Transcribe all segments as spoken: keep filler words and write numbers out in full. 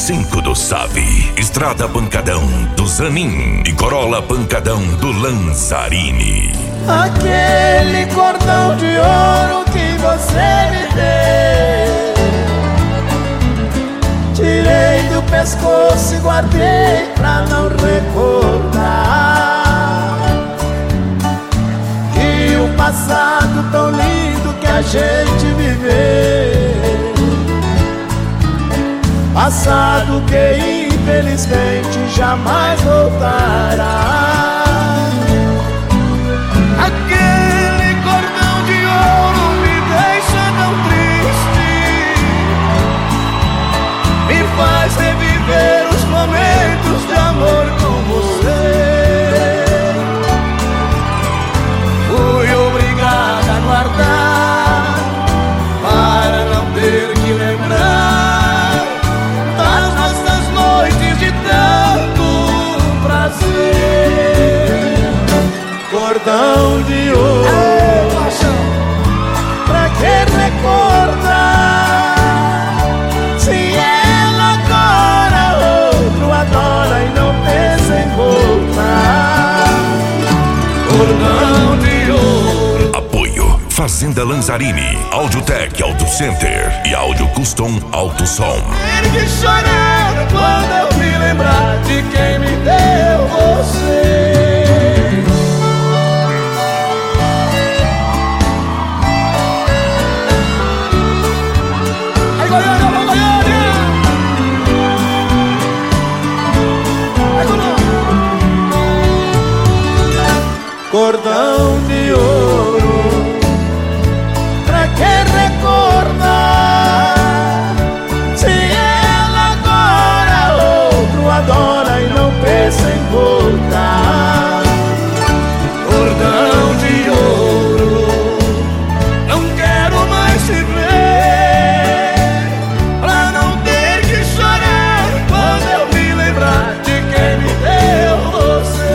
cinco do Save, Estrada Pancadão do Zanin e Corolla Pancadão do Lanzarini. Aquele cordão de ouro que você me deu, tirei do pescoço e guardei pra não recordar. E o passado tão lindo que a gente viveu, passado que infelizmente jamais voltará. Aquele cordão de ouro me deixa tão triste, me faz reviver os momentos de amor com você. Fui obrigado a guardar para não ter que lembrar das nossas noites de tanto prazer. Cordão de ouro, é, paixão, pra que recordar se ela agora outro adora e não pensa em voltar? Cordão de ouro. Apoio Fazenda Lanzarini, Audiotech Auto Center e Audio Custom Auto Som. Ter que chorar quando eu me lembrar de quem me deu você. Cordão de ouro, pra que recordar se ela agora outro adora e não pensa em voltar? Cordão de ouro, não quero mais te ver, pra não ter que chorar quando eu me lembrar de quem me deu você.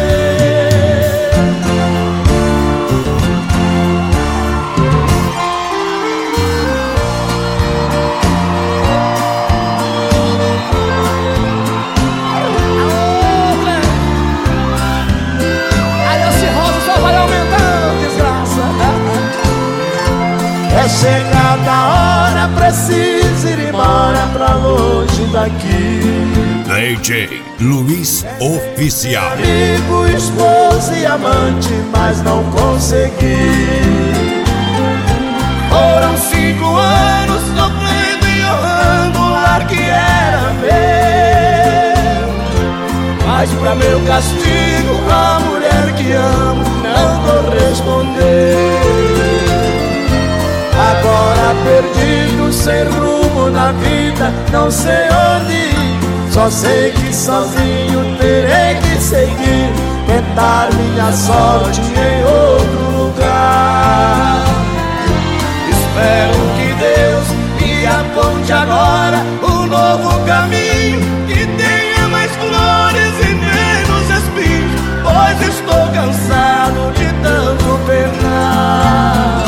É chegada a hora, preciso ir embora pra longe daqui. D J Luiz Oficial. Amigo, esposa e amante, mas não consegui. Foram cinco anos sofrendo e honrando o lar que era meu, mas pra meu castigo a mulher que amo não correspondeu. Agora perdido, sem rumo na vida, não sei onde ir, só sei que sozinho terei que seguir, tentar minha sorte em outro lugar. Espero que Deus me aponte agora um novo caminho, que tenha mais flores e menos espinhos, pois estou cansado de tanto penar.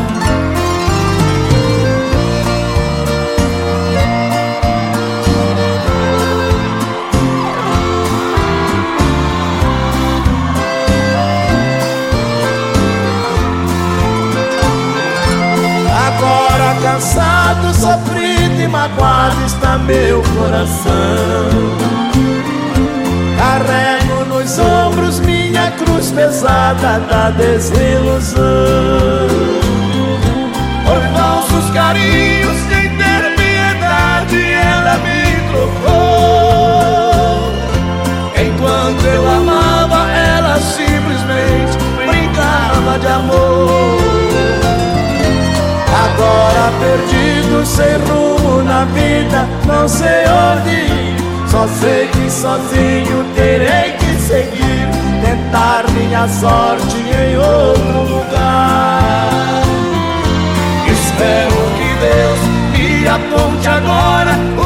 Agora cansado, sofrido e magoado está meu coração. Carrego nos ombros minha cruz pesada da desilusão. Por falsos carinhos, sem ter piedade, ela me trocou. Enquanto eu amava, ela simplesmente brincava de amor. Agora perdido, sem rumo na vida, não sei onde ir, só sei que sozinho terei que seguir, tentar minha sorte em outro lugar. Espero que Deus me aponte agora